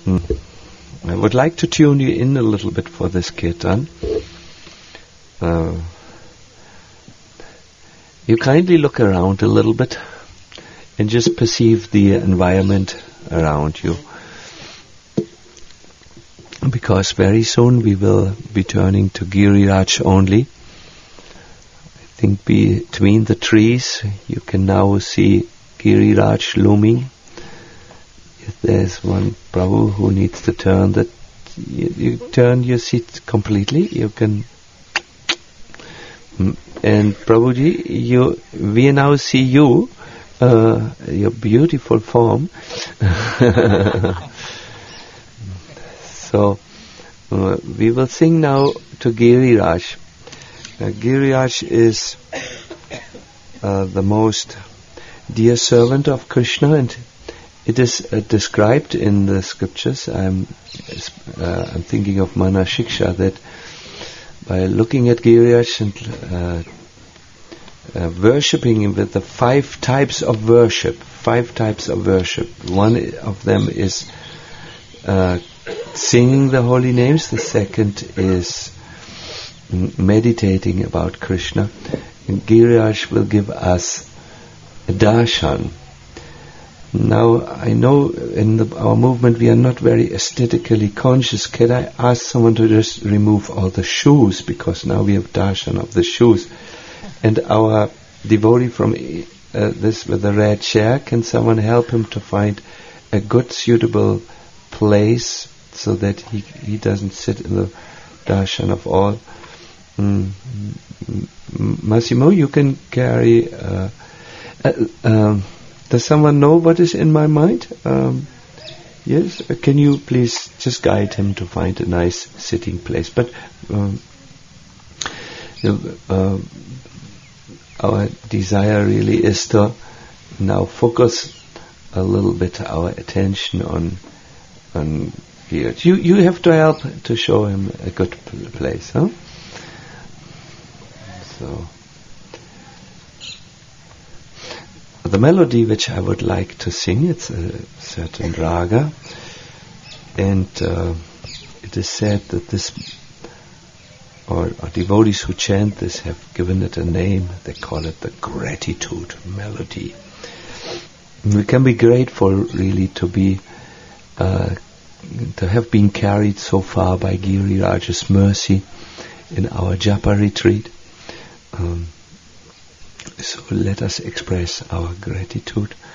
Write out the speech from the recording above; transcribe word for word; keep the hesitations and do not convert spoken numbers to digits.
Mm. I would like to tune you in a little bit for this kirtan. Uh, you kindly look around a little bit and just perceive the environment around you. Because very soon we will be turning to Giriraj only. I think between the trees you can now see Giriraj looming. If there's one Prabhu who needs to turn that, you, you turn your seat completely. You can, and Prabhuji, you, we now see you, uh, your beautiful form. So, uh, we will sing now to Giriraj. Uh, Giriraj is uh, the most dear servant of Krishna, and it is uh, described in the scriptures. I'm, uh, I'm thinking of Mana Shiksha, that by looking at Giriraj and uh, uh, worshipping him with the five types of worship, five types of worship. One of them is uh, singing the holy names. The second is meditating about Krishna. And Giriraj will give us a darshan. Now, I know in the, our movement we are not very aesthetically conscious. Can I ask someone to just remove all the shoes, because now we have darshan of the shoes. And our devotee from uh, this with the red chair, can someone help him to find a good suitable place so that he he doesn't sit in the darshan of all. Mm. Massimo, you can carry. Uh, uh, um, does someone know what is in my mind? Um, yes, uh, can you please just guide him to find a nice sitting place? But um, uh, our desire really is to now focus a little bit our attention on on here. You you have to help to show him a good pl- place, huh? So the melody which I would like to sing, it's a certain raga, and uh, it is said that this, or, or devotees who chant this have given it a name. They call it the gratitude melody. And we can be grateful really to be uh, to have been carried so far by Giriraj's mercy in our japa retreat. Um, so let us express our gratitude